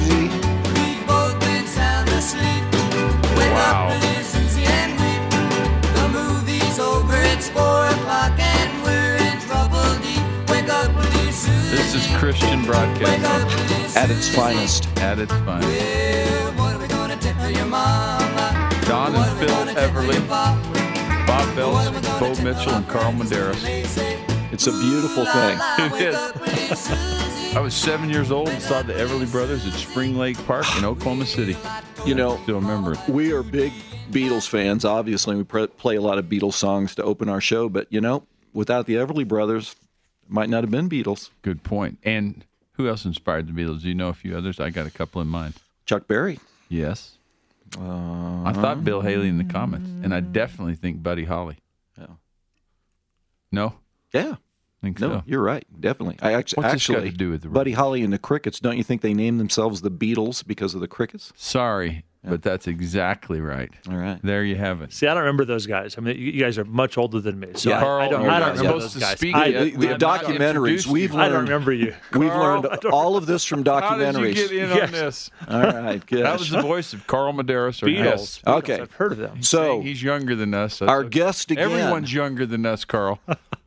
Susie. We've both been sound asleep. Wake Wow. up, little Susie, and weep. The movie's over, it's 4 o'clock, and we're in trouble deep. Wake up, little Susie. This is Christian Wake broadcasting up, little Susie. At its finest. at its finest. Well, what are we gonna tell your mama? Don What and are we Phil gonna tell Everly, your papa? Bob Bells, Bo Mitchell, and Carl Medeiros. It's a beautiful thing. It is. I was 7 years old and saw the Everly Brothers at Spring Lake Park in Oklahoma City. You know, I still remember it. we are big Beatles fans. Obviously, we play a lot of Beatles songs to open our show. But, you know, without the Everly Brothers, it might not have been Beatles. Good point. And who else inspired the Beatles? Do you know a few others? I got a couple in mind. Chuck Berry. Yes. I thought Bill Haley in the comments, and I definitely think Buddy Holly. Yeah. No? Yeah. I think No, so. you're right. Definitely. I What's this actually got to do with the Buddy Holly and the Crickets. Don't you think they named themselves the Beatles because of the Crickets? Sorry, but that's exactly right. All right. There you have it. See, I don't remember those guys. I mean, you guys are much older than me, so Yeah. I don't you're I not don't remember supposed those to guys. speak I, yet. The We have not documentaries. introduced We've you. I don't learned. remember you. We've Carl, learned all of this from How did documentaries. you get in Yes. on this? All right. Good. That was the voice of Carl Medeiros, our Beatles. guest. Beatles, Okay. I've heard of them. So Saying he's younger than us. That's our okay. guest again, Everyone's younger than us, Carl.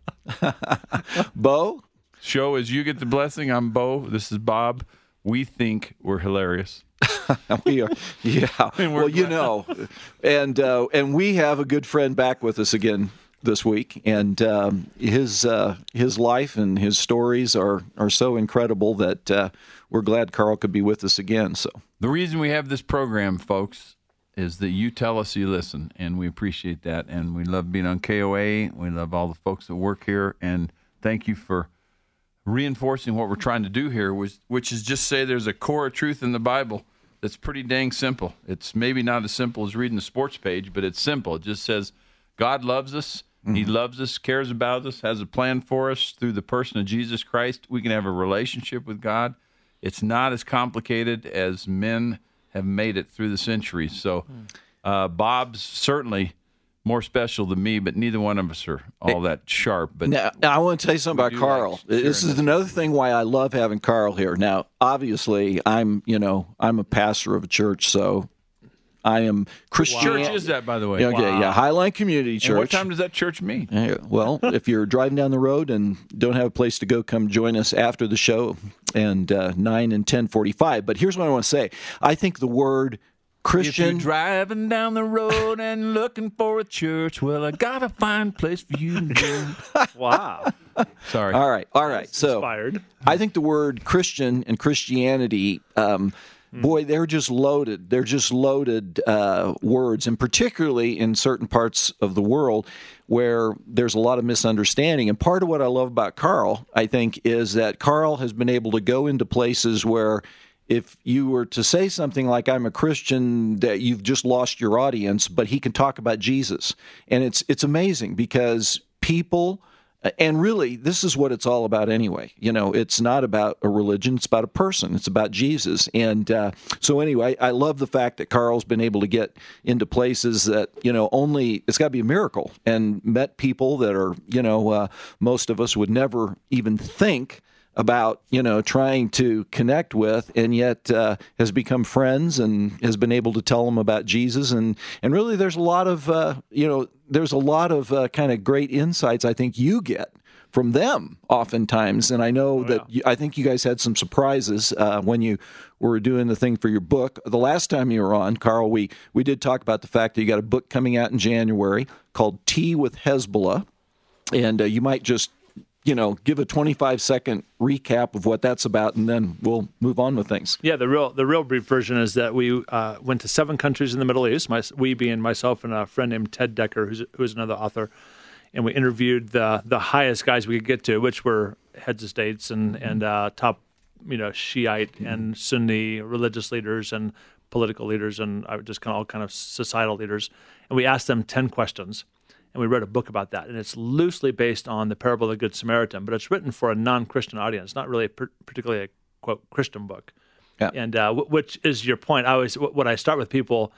Bo. Show is You Get the Blessing. I'm Bo. This is Bob. We think we're hilarious. We are, yeah. And we're Well, you know, and we have a good friend back with us again this week, and his life and his stories are so incredible that we're glad Carl could be with us again. So The reason we have this program, folks, is that you tell us you listen, and we appreciate that. And we love being on KOA. We love all the folks that work here, and thank you for reinforcing what we're trying to do here, which is just say there's a core of truth in the Bible that's pretty dang simple. It's maybe not as simple as reading the sports page, but it's simple. It just says God loves us. He loves us, cares about us, has a plan for us through the person of Jesus Christ. We can have a relationship with God. It's not as complicated as men have made it through the centuries. So Bob's certainly more special than me, but neither one of us are all that sharp. But now I want to tell you something about do Carl. like This sharing is another thing why I love having Carl here. Now, obviously, I'm a pastor of a church, so I am Christian. church is that, by the way? Okay, yeah, Highline Community Church. And what time does that church meet? Yeah, well, if you're driving down the road and don't have a place to go, come join us after the show and 9 and 10:45. But here's what I want to say. I think the word If you're Christian. driving down the road and looking for a church, well, I got to find a place for you to go. Wow. Sorry. All right. So Inspired. I think the word Christian and Christianity, boy, they're just loaded. They're just loaded words, and particularly in certain parts of the world where there's a lot of misunderstanding. And part of what I love about Carl, I think, is that Carl has been able to go into places where if you were to say something like I'm a Christian, that you've just lost your audience, but he can talk about Jesus. And it's amazing because people, and really this is what it's all about anyway. You know, it's not about a religion, it's about a person. It's about Jesus. And so anyway, I love the fact that Carl's been able to get into places that, you know, only, it's got to be a miracle, and met people that are, you know, most of us would never even think about, you know, trying to connect with, and yet has become friends and has been able to tell them about Jesus. And really there's a lot of, there's a lot of kind of great insights I think you get from them oftentimes. And I know I think you guys had some surprises when you were doing the thing for your book. The last time you were on, Carl, we did talk about the fact that you got a book coming out in January called Tea with Hezbollah. And you might just, you know, give a 25-second recap of what that's about, and then we'll move on with things. Yeah, the real brief version is that we went to 7 countries in the Middle East. We being myself and a friend named Ted Decker, who's another author, and we interviewed the highest guys we could get to, which were heads of states and top, you know, Shiite and Sunni religious leaders and political leaders and just all kind of societal leaders, and we asked them 10 questions. And we wrote a book about that. And it's loosely based on the parable of the Good Samaritan, but it's written for a non-Christian audience, not really particularly a, quote, Christian book. Yeah. And which is your point. What I start with people,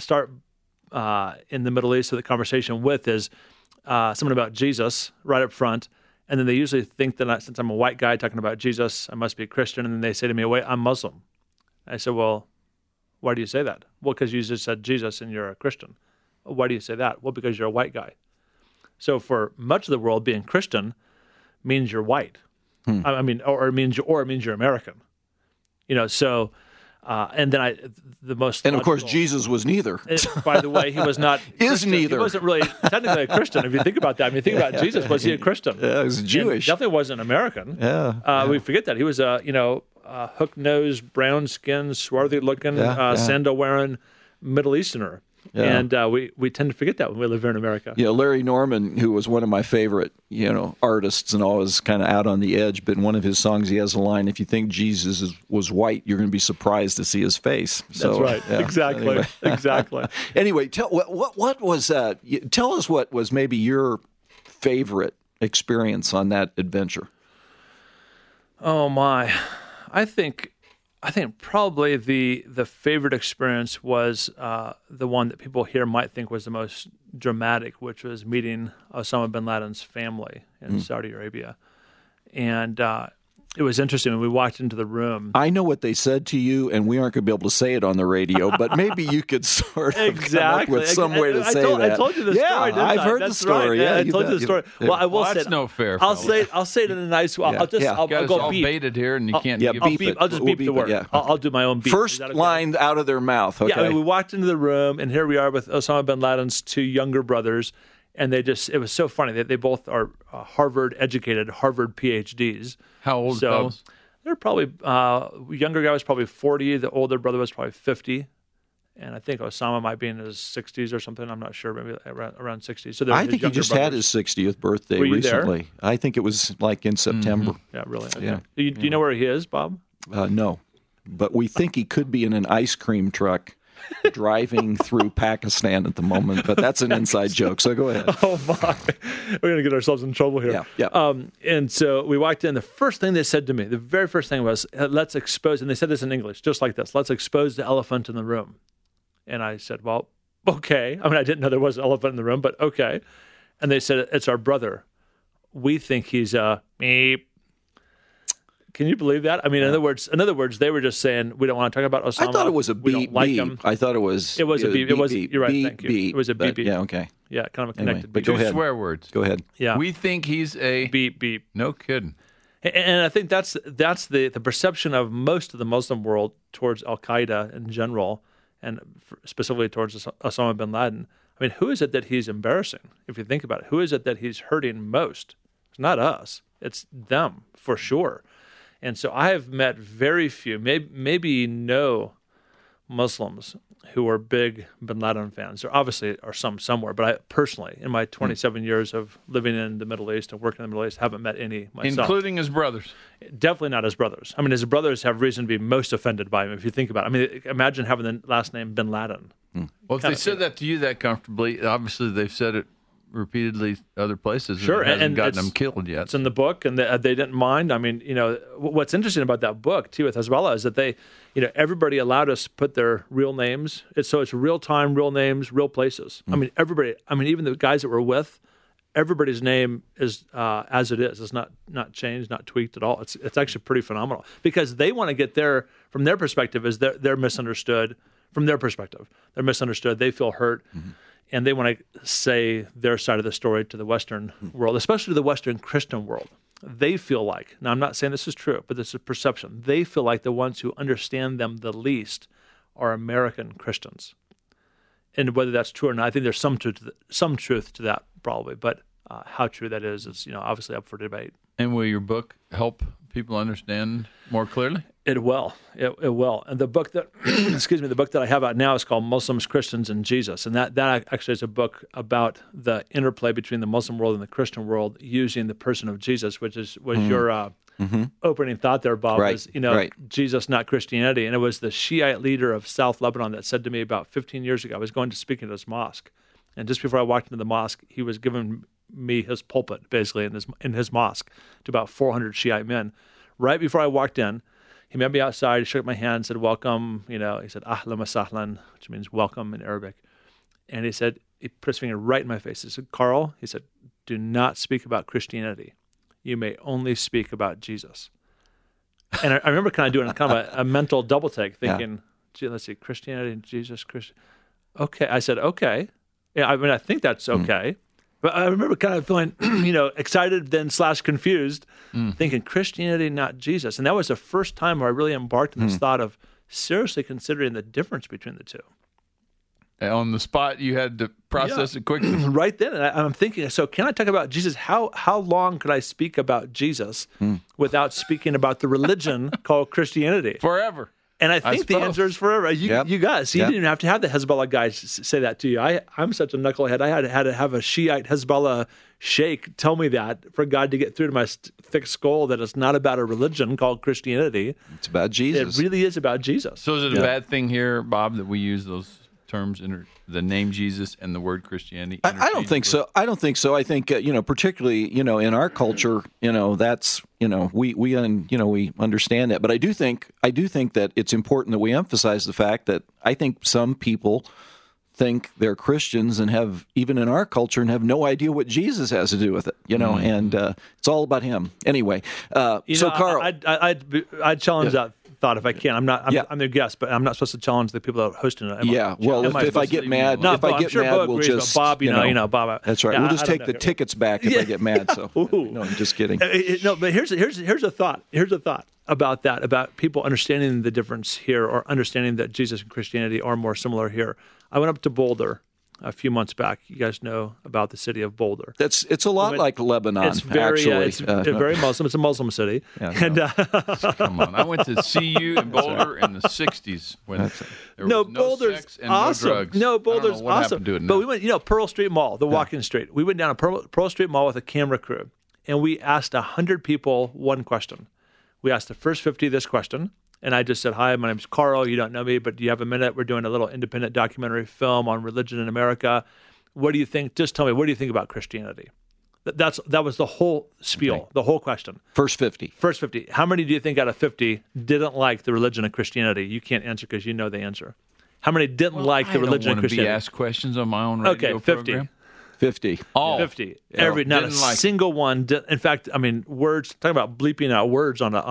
in the Middle East, the conversation with is someone about Jesus right up front. And then they usually think that since I'm a white guy talking about Jesus, I must be a Christian. And then they say to me, wait, I'm Muslim. I said, well, why do you say that? Well, because you just said Jesus and you're a Christian. Why do you say that? Well, because you're a white guy. So for much of the world, being Christian means you're white. I mean, or it means you're American. So, and then the most, And of course, logical- Jesus was neither. By the way, he was not Christian. neither. He wasn't really technically a Christian. If you think about that, I mean, think about Jesus. Was he a Christian? Yeah, he was And Jewish. definitely wasn't American. Yeah, We forget that he was a hook-nosed, brown-skinned, swarthy-looking, sandal-wearing Middle Easterner. Yeah. And we tend to forget that when we live here in America. Larry Norman, who was one of my favorite, artists and always kind of out on the edge, but in one of his songs he has a line, if you think Jesus was white, you're going to be surprised to see his face. That's right. Yeah, Exactly. Anyway. Exactly. Anyway, what was tell us what was maybe your favorite experience on that adventure. Oh my, I think probably the favorite experience was the one that people here might think was the most dramatic, which was meeting Osama bin Laden's family in Saudi Arabia, and it was interesting when we walked into the room. I know what they said to you, and we aren't going to be able to say it on the radio, but maybe you could sort of come up with some way to say that. I told you the story. Didn't I've I? heard That's the story. Right. Yeah, I told you the story. Well, I will say that's no fair. I'll fellas. say it in a nice way. Yeah. I'll just Yeah. I'll Got us go all beep. baited here, and you can't. yeah, give beep us- it. I'll just We'll beep the beep it, word. yeah. I'll do my own beep. First Is that okay? line out of their mouth. Okay. Yeah, I mean, we walked into the room, and here we are with Osama bin Laden's two younger brothers, and it was so funny. They both are Harvard-educated, Harvard PhDs. How old So fellas? they're probably, younger guy was probably 40, the older brother was probably 50, and I think Osama might be in his 60s or something. I'm not sure, maybe around 60. So they're I his think he younger just had brothers. his 60th birthday Were you there? recently. I think it was like in September. Yeah, really? Okay. Yeah. Do you know where he is, Bob? No, but we think he could be in an ice cream truck driving through Pakistan at the moment. But that's an inside joke. So go ahead. Oh my, we're gonna get ourselves in trouble here. Yeah. And so we walked in. The first thing they said to me, the very first thing was, "Let's expose." And they said this in English, just like this. "Let's expose the elephant in the room." And I said, "Well, okay." I mean, I didn't know there was an elephant in the room, but okay. And they said, "It's our brother. We think he's a meep." Can you believe that? I mean, in other words, they were just saying we don't want to talk about Osama. I thought it was a We don't beep like beep. him. I thought it was. It was a beep. It was. beep, You're right. beep, Thank you. beep, It was a but, beep beep. Yeah. Okay. Yeah, kind of a Anyway, connected but beep. go Two ahead. swear words. Go ahead. Yeah. We think he's a beep beep. No kidding. And I think that's the perception of most of the Muslim world towards Al Qaeda in general, and specifically towards Osama bin Laden. I mean, who is it that he's embarrassing? If you think about it, who is it that he's hurting most? It's not us. It's them for sure. And so I have met very few, maybe no Muslims who are big bin Laden fans. There obviously are some somewhere, but I personally, in my 27 years of living in the Middle East and working in the Middle East, haven't met any myself. Including his brothers. Definitely not his brothers. I mean, his brothers have reason to be most offended by him, if you think about it. I mean, imagine having the last name bin Laden. Well, if they said that to you that comfortably, obviously they've said it repeatedly other places. Sure, and it hasn't and gotten it's- them killed yet. It's in the book, and they didn't mind. I mean, what's interesting about that book too with Hezbollah is that they, everybody allowed us to put their real names. It's real time, real names, real places. I mean, everybody. I mean, even the guys that we're with, everybody's name is as it is. It's not changed, not tweaked at all. It's actually pretty phenomenal because they want to get there from their perspective. Is they're misunderstood from their perspective. They're misunderstood. They feel hurt. And they want to say their side of the story to the Western world, especially the Western Christian world. They feel like, now I'm not saying this is true, but this is perception. They feel like the ones who understand them the least are American Christians. And whether that's true or not, I think there's some truth to that probably. But how true that is obviously up for debate. And will your book help people understand more clearly? It will. It will. And the book that, the book that I have out now is called Muslims, Christians, and Jesus. And that actually is a book about the interplay between the Muslim world and the Christian world using the person of Jesus, which was your opening thought there, Bob, Right, was, right. Jesus, not Christianity. And it was the Shiite leader of South Lebanon that said to me about 15 years ago, I was going to speak in his mosque. And just before I walked into the mosque, he was giving me his pulpit, basically, in his mosque to about 400 Shiite men. Right before I walked in, he met me outside, he shook my hand, said, welcome, he said, ahlan wa sahlan, which means welcome in Arabic. And he put his finger right in my face. He said, Carl, he said, do not speak about Christianity. You may only speak about Jesus. And I remember kind of doing kind of a mental double take, thinking, gee, let's see, Christianity and Jesus, Christian. Okay. I said, okay. Yeah, I mean, I think that's okay. But I remember kind of feeling, excited then / confused, thinking Christianity, not Jesus. And that was the first time where I really embarked on this thought of seriously considering the difference between the two. On the spot, you had to process it quickly. Right then, and I'm thinking, so can I talk about Jesus? How long could I speak about Jesus without speaking about the religion called Christianity? Forever. And I think the answer is forever. You guys, you didn't even have to have the Hezbollah guys say that to you. I'm such a knucklehead. I had to have a Shiite Hezbollah sheikh tell me that for God to get through to my thick skull that it's not about a religion called Christianity. It's about Jesus. It really is about Jesus. So is it a bad thing here, Bob, that we use those terms, the name Jesus and the word Christianity? I don't think so. I don't think so. I think particularly in our culture, that's we understand that. But I do think that it's important that we emphasize the fact that I think some people think they're Christians and have, even in our culture, and have no idea what Jesus has to do with it. And it's all about him anyway. So Carl, I'd challenge that thought if I can. I'm their guest, but I'm not supposed to challenge the people that are hosting it. Well, if I get mad, we'll just Bob. Bob. That's right. We'll just take the tickets back if I get mad. So no, I'm just kidding. No, but here's a thought. Here's a thought about that, about people understanding the difference here, or understanding that Jesus and Christianity are more similar here. I went up to Boulder a few months back. You guys know about the city of Boulder. It's a lot like Lebanon. It's very, it's very Muslim. It's a Muslim city. Come on, I went to CU in Boulder in the '60s when there was no sex and awesome. no drugs. No, Boulder's what awesome. To it now. But we went, Pearl Street Mall, the walking street. We went down to Pearl Street Mall with a camera crew, and we asked 100 people one question. We asked the first 50 this question. And I just said, hi, my name's Carl. You don't know me, but do you have a minute? We're doing a little independent documentary film on religion in America. What do you think? Just tell me, what do you think about Christianity? That was the whole spiel, the whole question. First 50. How many do you think out of 50 didn't like the religion of Christianity? You can't answer because you know the answer. How many didn't like the religion of Christianity? I don't want to be asked questions on my own radio 50. program. 50. All. 50. Not a single one. In fact, I mean, words, talking about bleeping out words on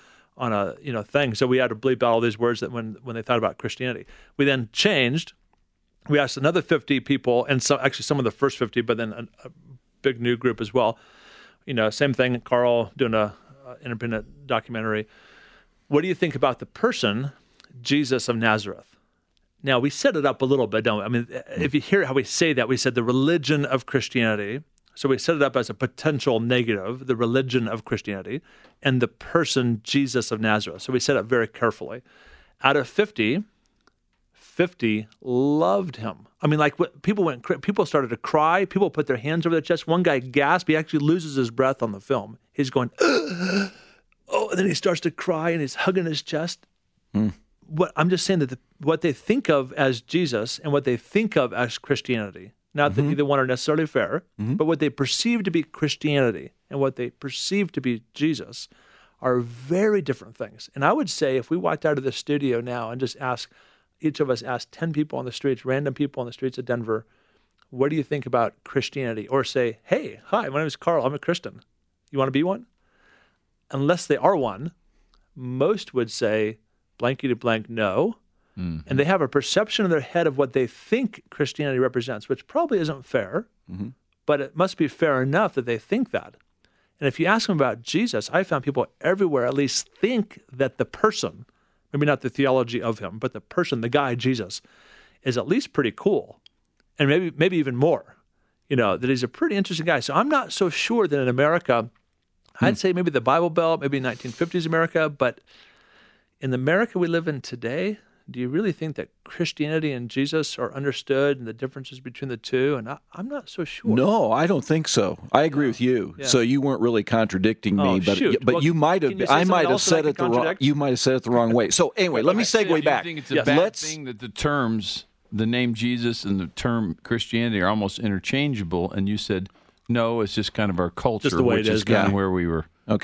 a thing. So we had to bleep out all these words that when they thought about Christianity. We then changed. We asked another 50 people, and some of the first 50, but then a big new group as well. Same thing. Carl doing a independent documentary. What do you think about the person, Jesus of Nazareth? Now, we set it up a little bit, don't we? I mean, if you hear how we say that, we said the religion of Christianity. So we set it up as a potential negative, the religion of Christianity, and the person, Jesus of Nazareth. So we set it up very carefully. Out of 50 loved him. I mean, people started to cry. People put their hands over their chest. One guy gasped. He actually loses his breath on the film. He's going, oh, and then he starts to cry, and he's hugging his chest. I'm just saying that what they think of as Jesus and what they think of as Christianity, not that either one are necessarily fair, but what they perceive to be Christianity and what they perceive to be Jesus are very different things. And I would say if we walked out of the studio now and just each of us asked 10 people on the streets, random people on the streets of Denver, what do you think about Christianity? Or say, hey, hi, my name is Carl. I'm a Christian. You want to be one? Unless they are one, most would say blankety blank no. And they have a perception in their head of what they think Christianity represents, which probably isn't fair, but it must be fair enough that they think that. And if you ask them about Jesus, I found people everywhere at least think that the person, maybe not the theology of him, but the person, the guy, Jesus, is at least pretty cool. And maybe even more, that he's a pretty interesting guy. So I'm not so sure that in America, I'd say maybe the Bible Belt, maybe 1950s America, but in the America we live in today, do you really think that Christianity and Jesus are understood and the differences between the two? And I'm not so sure. No, I don't think so. I agree with you. Yeah. So you weren't really contradicting me, but you might have. I might have said it the wrong. You might have said it the wrong way. So anyway, let me segue back. Do you think it's a bad thing that the terms, the name Jesus and the term Christianity, are almost interchangeable? And you said no, it's just kind of our culture, just the way which it is kind of where we were. Okay. Yeah.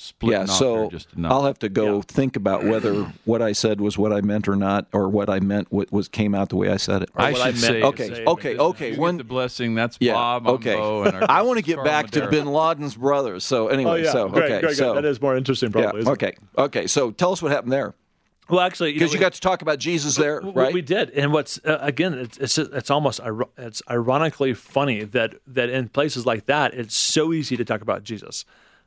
splitting off so there just enough. I'll have to go think about whether what I said was what I meant or not, or what I meant came out the way I said it. I what I should meant say, to Okay, say, okay, but okay. You When get the blessing, that's yeah, Bob. okay. I'm Bo, and our I want to guest get Carl back to Madera. Bin Laden's brothers. So Oh anyway, yeah, so great, okay, great, so that is more interesting, probably. yeah, isn't okay, okay. So tell us what happened there, Well, actually, because you got to talk about Jesus there, We- right? We did, and what's again, it's almost it's ironically funny that in places like that, it's so easy to talk about Jesus.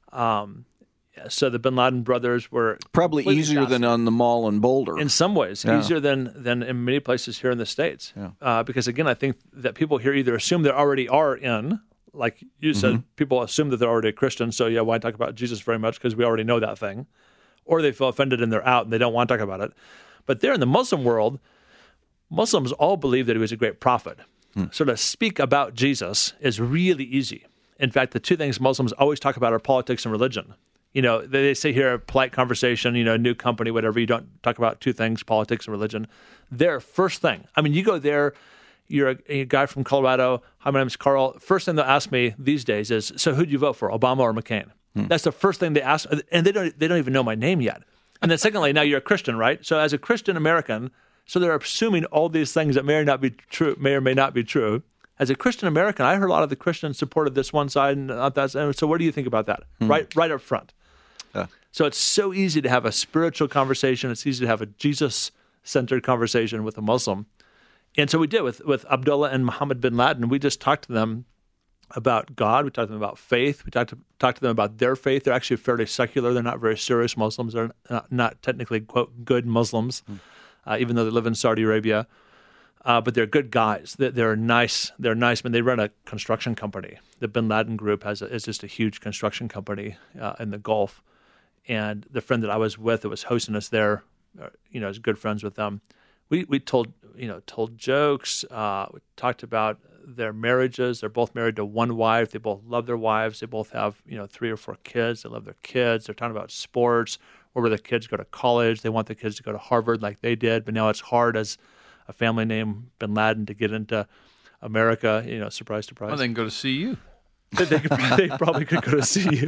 So the Bin Laden brothers were Probably completely easier than fascinating. on the mall in Boulder. In some ways, Yeah. easier than in many places here in the States. Because again, I think that people here either assume they already are in, like you said, people assume that they're already a Christian. So yeah, why talk about Jesus very much because we already know that thing, or they feel offended and they're out and they don't want to talk about it. But there in the Muslim world, Muslims all believe that he was a great prophet. So to speak about Jesus is really easy. In fact, the two things Muslims always talk about are politics and religion. You know, they say here, polite conversation, new company, whatever. You don't talk about two things, politics and religion. Their first thing. I mean, you go there, you're a guy from Colorado. Hi, my name's Carl. First thing they'll ask me these days is, so who'd you vote for, Obama or McCain? That's the first thing they ask, and they don't even know my name yet. And then secondly, now you're a Christian, right? So as a Christian American, so they're assuming all these things that may or may not be true. As a Christian American, I heard a lot of the Christians supported this one side and not that side. So what do you think about that? Right up front. So it's so easy to have a spiritual conversation. It's easy to have a Jesus-centered conversation with a Muslim. And so we did with Abdullah and Muhammad bin Laden. We just talked to them about God. We talked to them about faith. We talked to them about their faith. They're actually fairly secular. They're not very serious Muslims. They're not technically, quote, good Muslims, even though they live in Saudi Arabia. But they're good guys. They're nice. They're nice men. They run a construction company. The Bin Laden group is just a huge construction company in the Gulf. And the friend that I was with that was hosting us there, is good friends with them. We told jokes. We talked about their marriages. They're both married to one wife. They both love their wives. They both have 3 or 4 kids. They love their kids. They're talking about sports, where the kids go to college. They want the kids to go to Harvard like they did, but now it's hard as a family named Bin Laden to get into America. Surprise, surprise. Well, they can go to see you. They probably could go to see you.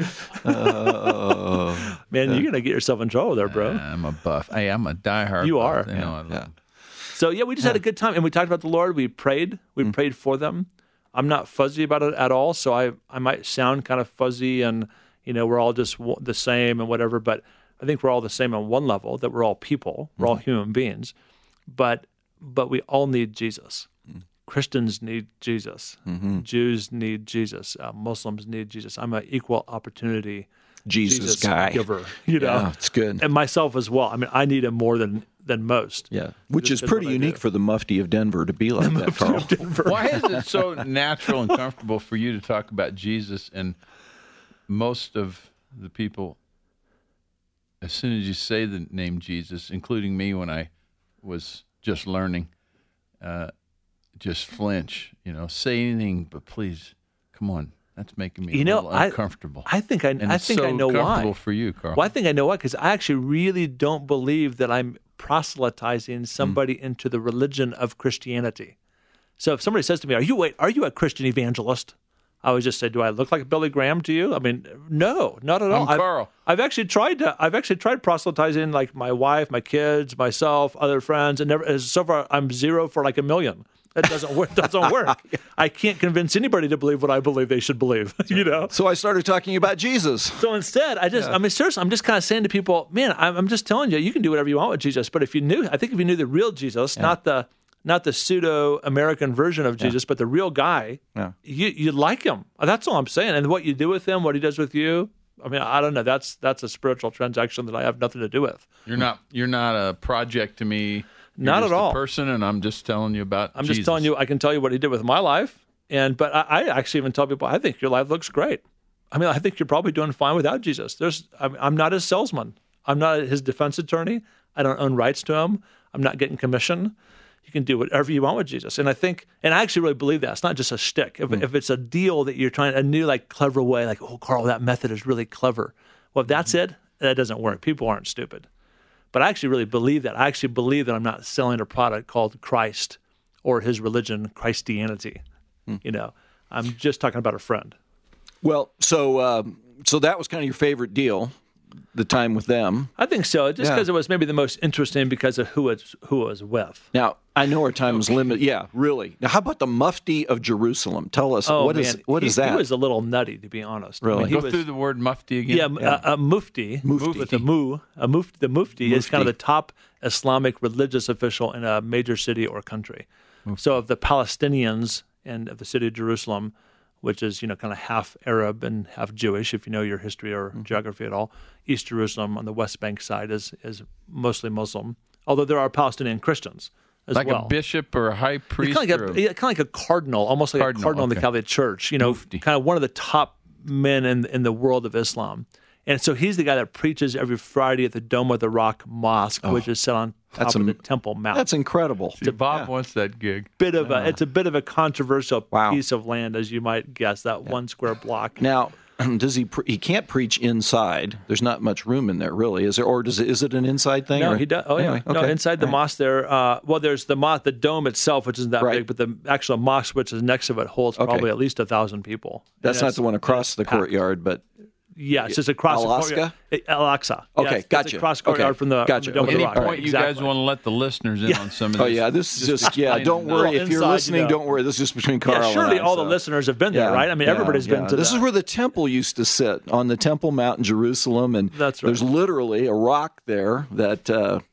Man, you're gonna get yourself in trouble there, bro. I'm a buff. Hey, I'm a diehard. You buff. are. I love So yeah, we just had a good time, and we talked about the Lord. We prayed. We prayed for them. I'm not fuzzy about it at all, so I might sound kind of fuzzy, and we're all just the same and whatever. But I think we're all the same on one level, that we're all people. We're all human beings, but we all need Jesus. Christians need Jesus. Jews need Jesus. Muslims need Jesus. I'm an equal opportunity Jesus guy. giver. Yeah, it's good. And myself as well. I mean, I need him more than most. Yeah, which Just is pretty what I unique do. for the Mufti of Denver to be like that, Carl. Why is it so natural and comfortable for you to talk about Jesus, and most of the people, as soon as you say the name Jesus, including me when I was just learning, just flinch, say anything, but please, come on. That's making me a little uncomfortable. I think I and I it's think so I know comfortable why. for you, Carl. Well, I think I know why, because I actually really don't believe that I'm proselytizing somebody into the religion of Christianity. So if somebody says to me, "Are you a Christian evangelist?" I would just say, "Do I look like Billy Graham to you?" I mean, no, not at all. Carl. I've actually tried proselytizing, like my wife, my kids, myself, other friends, and so far I'm 0 for like 1 million. That doesn't work. I can't convince anybody to believe what I believe they should believe. So I started talking about Jesus. So instead, seriously, I'm just kind of saying to people, man, I'm just telling you, you can do whatever you want with Jesus. But if you knew the real Jesus, not the pseudo American version of Jesus, but the real guy, you'd like him. That's all I'm saying. And what you do with him, what he does with you, I mean, I don't know. That's a spiritual transaction that I have nothing to do with. You're not a project to me. You're Not just at all. A person, and I'm just telling you about. I'm Jesus. just telling you. I can tell you what he did with my life, but I actually even tell people, I think your life looks great. I mean, I think you're probably doing fine without Jesus. I'm not his salesman. I'm not his defense attorney. I don't own rights to him. I'm not getting commission. You can do whatever you want with Jesus. And I actually really believe that. It's not just a shtick. If it's a deal that you're trying, a new, like, clever way, like, oh, Carl, that method is really clever. Well, if that's it, that doesn't work. People aren't stupid. But I actually really believe that. I actually believe that I'm not selling a product called Christ or his religion, Christianity. I'm just talking about a friend. Well, so that was kind of your favorite deal. the time with them. I think so, just Yeah. because it was maybe the most interesting because of who it was with. Now, I know our time is limited. Yeah, really. Now, how about the Mufti of Jerusalem? Tell us, Oh, what man. is that? He was a little nutty, to be honest. Really? he Go was, through the word mufti again. Yeah, a mufti, with a mu. The mufti is kind of the top Islamic religious official in a major city or country. So of the Palestinians and of the city of Jerusalem, which is kind of half Arab and half Jewish, if you know your history or geography at all, East Jerusalem on the West Bank side is mostly Muslim, although there are Palestinian Christians as Like well. a bishop or a high priest? Kind of like a cardinal, almost like a cardinal in the okay. Catholic Church. Mufti. Kind of one of the top men in the world of Islam. And so he's the guy that preaches every Friday at the Dome of the Rock Mosque, which is set on top of the Temple Mount. That's incredible. See, Bob wants that gig. It's a bit of a controversial Wow. piece of land, as you might guess. That 1 square block. Now, does he? He can't preach inside. There's not much room in there, really, is there? Or is it an inside thing? No, or? he does. Oh, yeah. Anyway, No, okay. inside the All right. mosque there. Well, there's the dome itself, which isn't that Right. big, but the actual mosque, which is next to it, holds probably at least 1,000 people. That's And not the one across the packed. courtyard, but Yeah, it's just across Al-Aqsa? the courtyard. Al-Aqsa. Okay, Yeah, it's gotcha. across the courtyard Okay, from the gotcha. Dome of the Any All Rock. right. point you guys want to let the listeners in on some of this? oh yeah, this is just Don't explain worry it. if you're Inside, listening. Don't worry. This is just between Carl Yeah, surely and I. all the so. listeners have been there, Yeah, right? I mean, yeah, everybody's been yeah. to This that. is where the temple used to sit, on the Temple Mount in Jerusalem, and That's right. there's literally a rock there that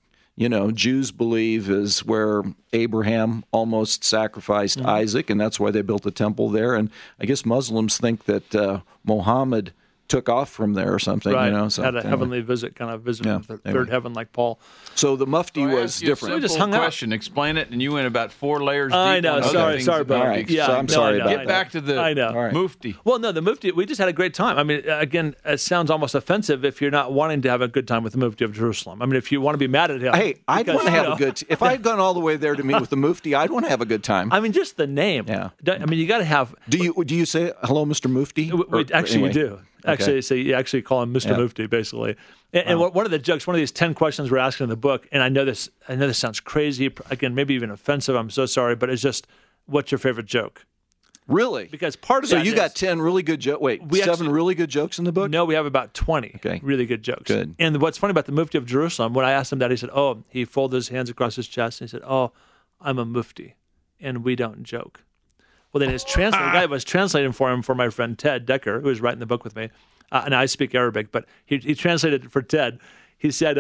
Jews believe is where Abraham almost sacrificed Mm-hmm. Isaac, and that's why they built the temple there. And I guess Muslims think that Muhammad took off from there or something. Right. So had a anyway. heavenly visit, kind of visited Yeah, the anyway. third heaven like Paul. So the Mufti I was asked you a different. We just simple hung out. question. Explain it, and you went about 4 layers deep. I know. on other Sorry, things sorry, about but All right. yeah, So I'm sorry I know, about I Get know. back to the I know. All right. mufti. Well, no, the Mufti, we just had a great time. I mean, again, it sounds almost offensive if you're not wanting to have a good time with the Mufti of Jerusalem. I mean, if you want to be mad at him. Hey, I'd because, want to have you a good. If I had gone all the way there to meet with the Mufti, I'd want to have a good time. I mean, just the name. Yeah. I mean, you got to have. Do you say hello, Mr. Mufti? Actually, Or- you do. Actually, so you actually call him Mr. Yeah. Mufti, basically. And one of the jokes, one of these 10 questions we're asking in the book, and I know this sounds crazy, again, maybe even offensive. I'm so sorry, but it's just, what's your favorite joke? Really? Because part of So that you is- got 10 really good jokes. Wait, We 7 actually- really good jokes in the book? No, we have about 20 Okay. really good jokes. Good. And what's funny about the Mufti of Jerusalem, when I asked him that, he said, he folded his hands across his chest and he said, I'm a Mufti, and we don't joke. Well, then his translator, the guy that was translating for him, for my friend Ted Decker, who was writing the book with me, and I speak Arabic, but he translated it for Ted. He said,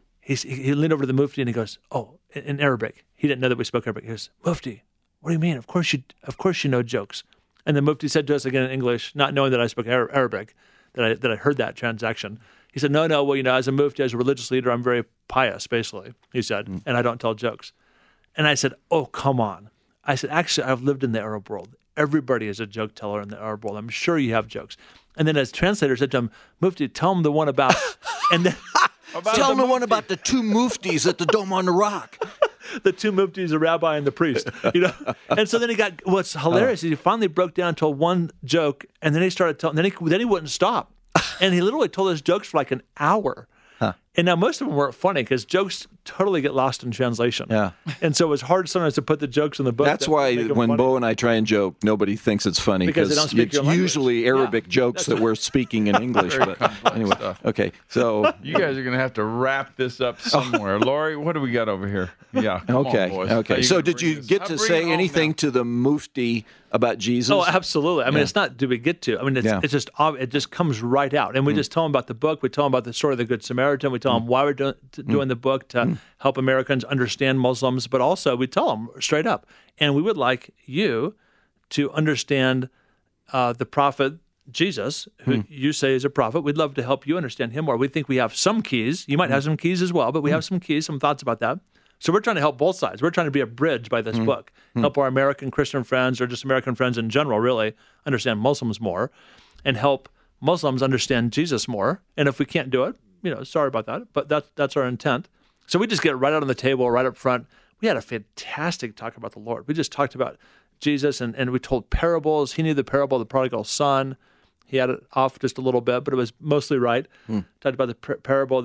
he leaned over to the Mufti and he goes, in Arabic. He didn't know that we spoke Arabic. He goes, Mufti, what do you mean? Of course you know jokes. And the Mufti said to us again in English, not knowing that I spoke Arabic, that I heard that transaction. He said, no, well, as a Mufti, as a religious leader, I'm very pious, basically, he said, and I don't tell jokes. And I said, come on. I said, actually, I've lived in the Arab world. Everybody is a joke teller in the Arab world. I'm sure you have jokes. And then as translator said to him, Mufti, tell him the one about, and then Tell me one about the 2 Muftis at the Dome on the Rock. the 2 Muftis, the rabbi and the priest, And so then he got, what's hilarious is he finally broke down to one joke, and then he started telling, then he wouldn't stop. And he literally told us jokes for like an hour. And now most of them weren't funny because jokes totally get lost in translation. Yeah. And so it was hard sometimes to put the jokes in the book. That's that why make them when funny. Bo and I try and joke, nobody thinks it's funny Because they don't speak it's your language. usually Arabic jokes that we're speaking in English. But anyway, okay. So You guys are going to have to wrap this up somewhere. Lori, what do we got over here? Yeah. come on, okay, boys. How okay. you So gonna did bring you this? get I'll to bring it say home anything now. to the Mufti about Jesus? Oh, absolutely. I mean, Yeah. it's not, do we get to? I mean, Yeah. it's just, it just comes right out. And we just tell them about the book. We tell them about the story of the Good Samaritan. We tell them why we're doing the book to help Americans understand Muslims, but also we tell them straight up. And we would like you to understand the prophet Jesus, who you say is a prophet. We'd love to help you understand him more. We think we have some keys. You might have some keys as well, but we have some keys, some thoughts about that. So we're trying to help both sides. We're trying to be a bridge by this book, help our American Christian friends or just American friends in general really understand Muslims more and help Muslims understand Jesus more. And if we can't do it, sorry about that, but that's our intent. So we just get right out on the table, right up front. We had a fantastic talk about the Lord. We just talked about Jesus and we told parables. He knew the parable of the prodigal son. He had it off just a little bit, but it was mostly right. Talked about the parable of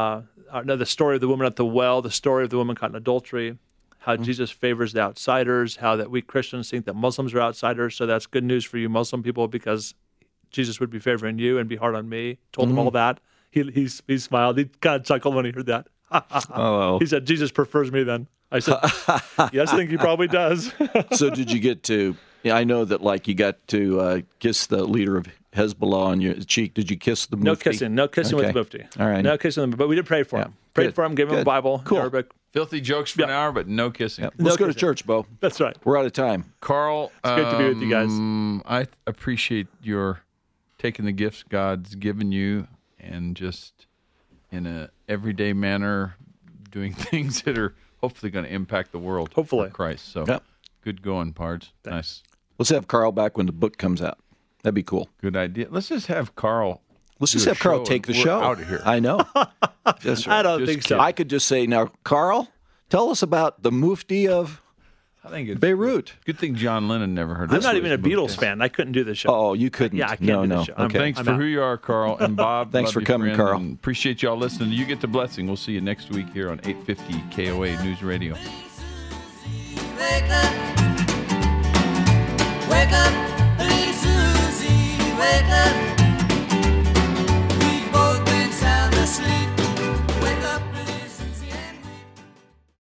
the story of the woman at the well, the story of the woman caught in adultery, how Jesus favors the outsiders, how that we Christians think that Muslims are outsiders, so that's good news for you Muslim people because Jesus would be favoring you and be hard on me. Told them all that. He smiled. He kind of chuckled when he heard that. Oh. He said, Jesus prefers me then. I said, yes, I think he probably does. So did you get to? Yeah, I know that like you got to kiss the leader of Hezbollah on your cheek. Did you kiss the Mufti? No kissing Okay. with the Mufti. All right. No kissing, but we did pray for him. Prayed Good. for him, gave him a Good. Bible, Cool. Arabic. Filthy jokes for an hour, but no kissing. Yep. Let's go to kissing. church, Bo. That's right. We're out of time. Carl, It's great to be with you guys. I appreciate your taking the gifts God's given you and just in a everyday manner doing things that are hopefully going to impact the world. Hopefully. for Christ. So Yep. good going, Pards. Nice. Let's have Carl back when the book comes out. That'd be cool. Good idea. Let's just have Carl. Let's do just a have Carl show take the and we're show. out of here. I know. That's right. I don't Just think so. I could just say, now, Carl, tell us about the Mufti of I think it's Beirut. Good thing John Lennon never heard. I'm this not was even a movie. Beatles fan. I couldn't do the show. Oh, you couldn't. Yeah, I can't no, do the no. show. I'm- Okay. Thanks I'm for out. who you are, Carl. And Bob, Thanks love for you, coming, friend, Carl. and appreciate y'all listening. You get the blessing. We'll see you next week here on 850 KOA News Radio. Wake up, little Susie, wake up.